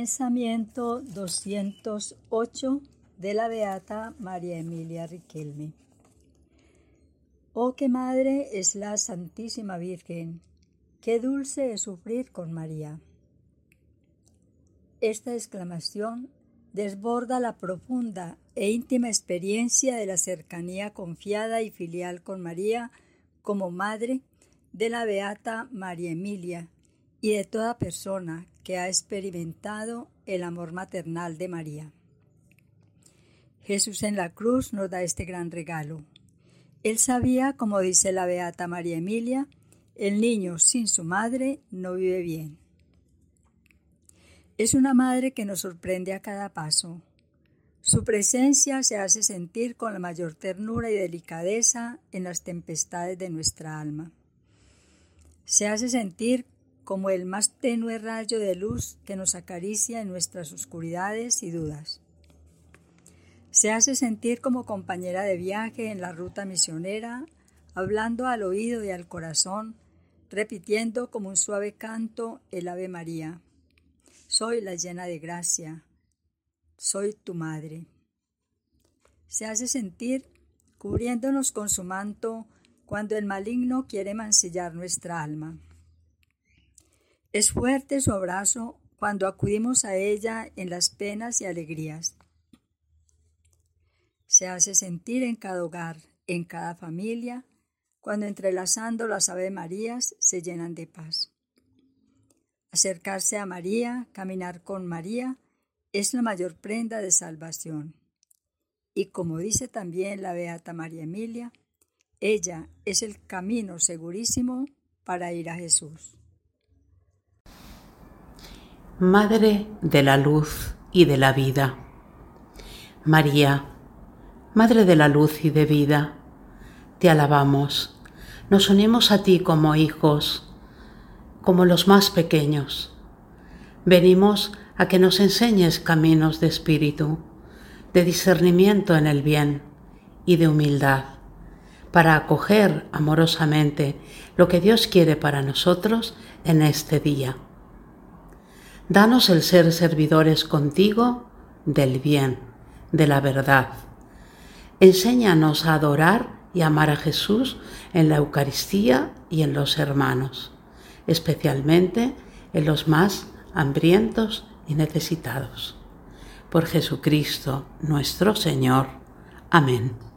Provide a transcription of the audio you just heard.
Pensamiento 208 de la Beata María Emilia Riquelme. Oh, qué madre es la Santísima Virgen, qué dulce es sufrir con María. Esta exclamación desborda la profunda e íntima experiencia de la cercanía confiada y filial con María como madre de la Beata María Emilia y de toda persona que ha experimentado el amor maternal de María. Jesús en la cruz nos da este gran regalo. Él sabía, como dice la Beata María Emilia, el niño sin su madre no vive bien. Es una madre que nos sorprende a cada paso. Su presencia se hace sentir con la mayor ternura y delicadeza en las tempestades de nuestra alma. Se hace sentir como el más tenue rayo de luz que nos acaricia en nuestras oscuridades y dudas. Se hace sentir como compañera de viaje en la ruta misionera, hablando al oído y al corazón, repitiendo como un suave canto el Ave María. Soy la llena de gracia, soy tu madre. Se hace sentir cubriéndonos con su manto cuando el maligno quiere mancillar nuestra alma. Es fuerte su abrazo cuando acudimos a ella en las penas y alegrías. Se hace sentir en cada hogar, en cada familia, cuando entrelazando las Ave Marías se llenan de paz. Acercarse a María, caminar con María, es la mayor prenda de salvación. Y como dice también la Beata María Emilia, ella es el camino segurísimo para ir a Jesús. Madre de la luz y de la vida. María, Madre de la luz y de vida, te alabamos, nos unimos a ti como hijos, como los más pequeños. Venimos a que nos enseñes caminos de espíritu, de discernimiento en el bien y de humildad, para acoger amorosamente lo que Dios quiere para nosotros en este día. Danos el ser servidores contigo del bien, de la verdad. Enséñanos a adorar y amar a Jesús en la Eucaristía y en los hermanos, especialmente en los más hambrientos y necesitados. Por Jesucristo nuestro Señor. Amén.